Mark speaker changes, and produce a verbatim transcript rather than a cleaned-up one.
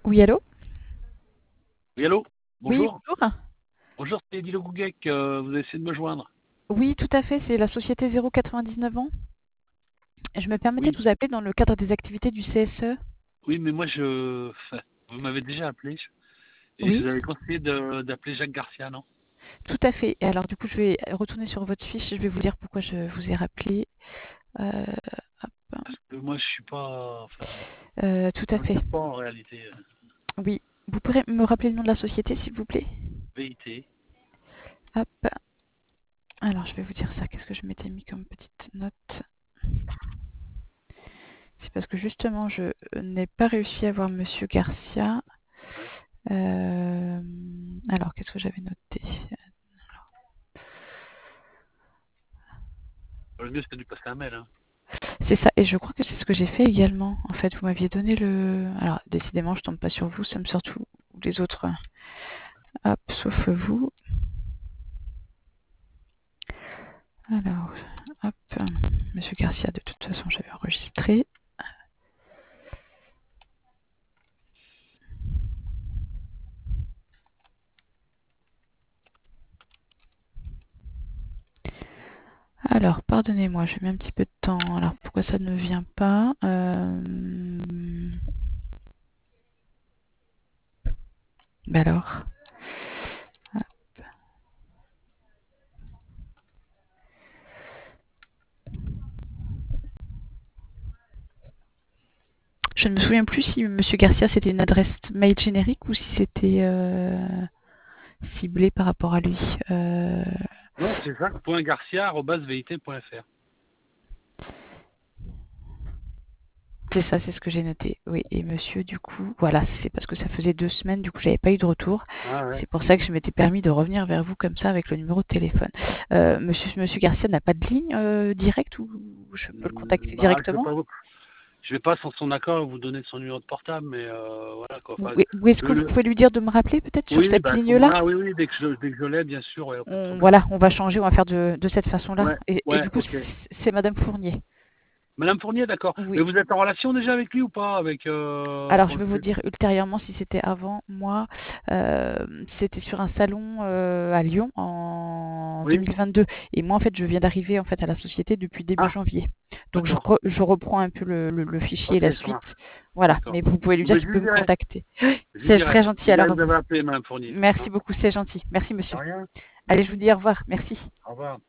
Speaker 1: Oui, allô?
Speaker 2: Oui, allô?
Speaker 1: Oui,
Speaker 2: Bonjour.
Speaker 1: bonjour.
Speaker 2: Bonjour, c'est Eddie Le Gouguec. euh, vous avez essayé de me joindre.
Speaker 1: Oui, tout à fait, c'est la société zéro quatre-vingt-dix-neuf ans. Je me permettais
Speaker 2: Oui,
Speaker 1: de vous appeler dans le cadre des activités du C S E.
Speaker 2: oui, mais moi, je, enfin, vous m'avez déjà appelé et je
Speaker 1: Oui,
Speaker 2: vous avais conseillé de- d'appeler Jacques Garcia, non?
Speaker 1: tout à fait. Et alors, du coup, je vais retourner sur votre fiche, je vais vous dire pourquoi je vous ai rappelé. Euh, hop,
Speaker 2: Parce que moi, je suis pas, enfin,
Speaker 1: euh, tout
Speaker 2: je
Speaker 1: à
Speaker 2: ne
Speaker 1: fait.
Speaker 2: regarde pas en réalité. euh,
Speaker 1: Oui, vous pourrez me rappeler le nom de la société, s'il vous plaît?
Speaker 2: V I T.
Speaker 1: Hop, alors je vais vous dire ça. Qu'est-ce que je m'étais mis comme petite note? C'est parce que justement, je n'ai pas réussi à voir Monsieur Garcia.
Speaker 2: Ouais.
Speaker 1: Euh, alors, qu'est-ce que j'avais noté?
Speaker 2: Le mieux, c'est de lui passer un mail, hein.
Speaker 1: C'est ça, et je crois que c'est ce que j'ai fait également. En fait, vous m'aviez donné le. Alors, décidément, je tombe pas sur vous, ça me sort tous les autres. Hop, sauf vous. Alors, hop, Monsieur Garcia, de toute façon, j'avais enregistré. Alors, pardonnez-moi, j'ai mis un petit peu de temps. Alors, pourquoi ça ne vient pas? euh... Bah alors. Je ne me souviens plus si Monsieur Garcia c'était une adresse mail générique ou si c'était euh, ciblé par rapport à lui. Euh,
Speaker 2: Non, c'est jacques.garcia arobase V I T point F R.
Speaker 1: C'est ça, c'est ce que j'ai noté. Oui, et monsieur, du coup, voilà, c'est parce que ça faisait deux semaines, du coup, j'avais pas eu de retour.
Speaker 2: Ah ouais.
Speaker 1: C'est pour ça que je m'étais permis de revenir vers vous comme ça avec le numéro de téléphone. Euh, monsieur, monsieur Garcia n'a pas de ligne euh, directe ou je peux le
Speaker 2: Hum,
Speaker 1: contacter
Speaker 2: Bah, je vais
Speaker 1: directement?
Speaker 2: pas, vous- je vais pas sans son accord vous donner son numéro de portable, mais euh, voilà quoi.
Speaker 1: Ou,
Speaker 2: Enfin,
Speaker 1: ou est-ce que
Speaker 2: le,
Speaker 1: vous
Speaker 2: le-
Speaker 1: pouvez lui dire de me rappeler peut-être sur
Speaker 2: oui,
Speaker 1: cette
Speaker 2: bah à ce
Speaker 1: ligne-là?
Speaker 2: moment-là, oui, oui, dès que je, dès que je l'ai, bien sûr, ouais, pas de
Speaker 1: On,
Speaker 2: problème.
Speaker 1: voilà, on va changer, on va faire de, de cette façon-là.
Speaker 2: Ouais,
Speaker 1: Et, et
Speaker 2: ouais,
Speaker 1: du coup,
Speaker 2: ok.
Speaker 1: c'est c'est Madame Fournier.
Speaker 2: Madame Fournier, d'accord. Mais
Speaker 1: Oui.
Speaker 2: vous êtes en relation déjà avec lui ou pas avec euh,
Speaker 1: Alors,
Speaker 2: pour
Speaker 1: je
Speaker 2: le
Speaker 1: vais vous
Speaker 2: C-
Speaker 1: dire ultérieurement si c'était avant. Moi, euh, c'était sur un salon euh, à Lyon en
Speaker 2: Oui.
Speaker 1: deux mille vingt-deux. Et moi, en fait, je viens d'arriver en fait à la société depuis début
Speaker 2: Ah,
Speaker 1: janvier. Donc, je,
Speaker 2: d'accord.
Speaker 1: re- je reprends un peu le, le- le fichier et
Speaker 2: Ok,
Speaker 1: la
Speaker 2: ça marche.
Speaker 1: suite. Voilà.
Speaker 2: D'accord.
Speaker 1: Mais vous pouvez lui
Speaker 2: Bon,
Speaker 1: dire
Speaker 2: ben,
Speaker 1: qu'il
Speaker 2: je
Speaker 1: peut
Speaker 2: lui
Speaker 1: me
Speaker 2: dirai.
Speaker 1: contacter.
Speaker 2: Je lui
Speaker 1: C'est
Speaker 2: dirai.
Speaker 1: très
Speaker 2: Je
Speaker 1: gentil.
Speaker 2: lui dirai
Speaker 1: Alors,
Speaker 2: que vous avez appelé Madame Fournier.
Speaker 1: merci
Speaker 2: Hein.
Speaker 1: beaucoup, c'est gentil. Merci,
Speaker 2: De
Speaker 1: monsieur.
Speaker 2: rien.
Speaker 1: Allez, je vous dis au revoir. Merci.
Speaker 2: Au revoir.